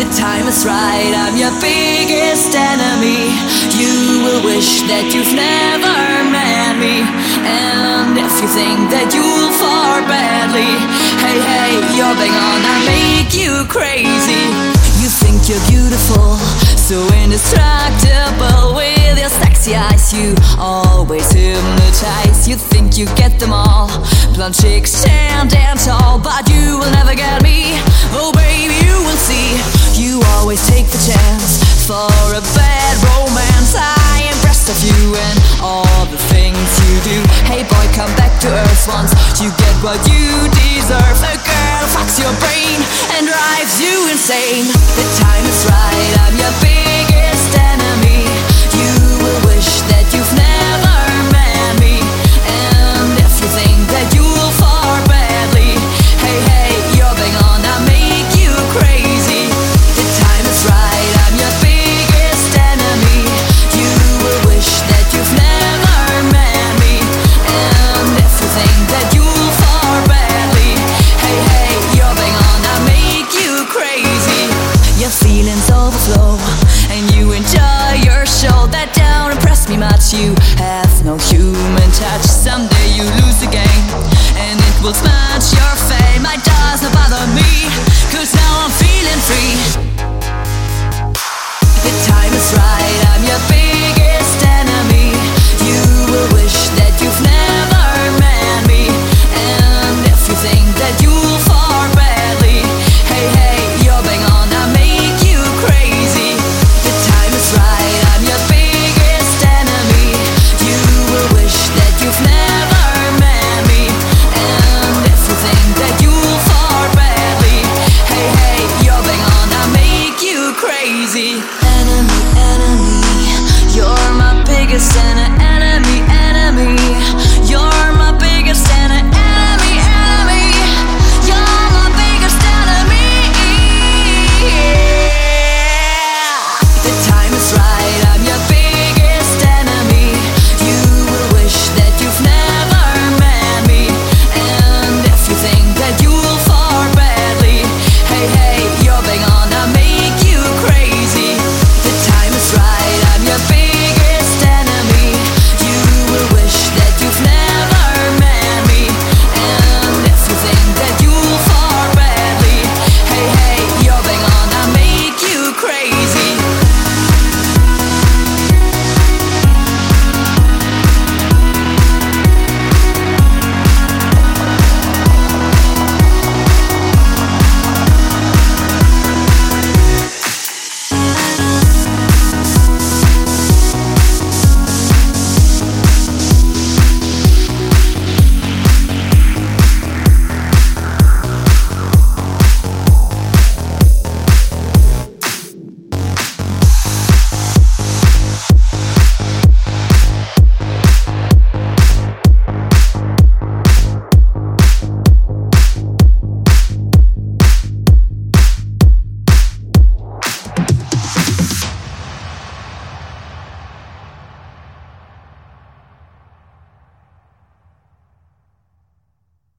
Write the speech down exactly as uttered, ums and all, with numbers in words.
The time is right, I'm your biggest enemy. You will wish that you've never met me. And if you think that you'll fall badly, hey, hey, you're bang on, I make you crazy. You think you're beautiful, so indestructible. With your sexy eyes, you always hypnotize. You think you get them all, blonde chicks stand and tall, but you will never get me. Oh baby, you will see. You always take the chance for a bad romance. I am impressed of you and all the things you do. Hey boy, come back to earth once you get what you deserve. A girl fucks your brain and drives you insane. The time is right, I'm your biggest enemy. You will wish that you've never met me. And if you think that you'll fall badly, hey, hey, you're bang on, I make you crazy. The time is right, I'm your biggest enemy. You will wish that you've never met me. And if you think that you'll fall badly, hey, hey, you're bang on, I make you crazy. Your feelings overflow and you enjoy your show. That don't impress me much, you have no human touch. Someday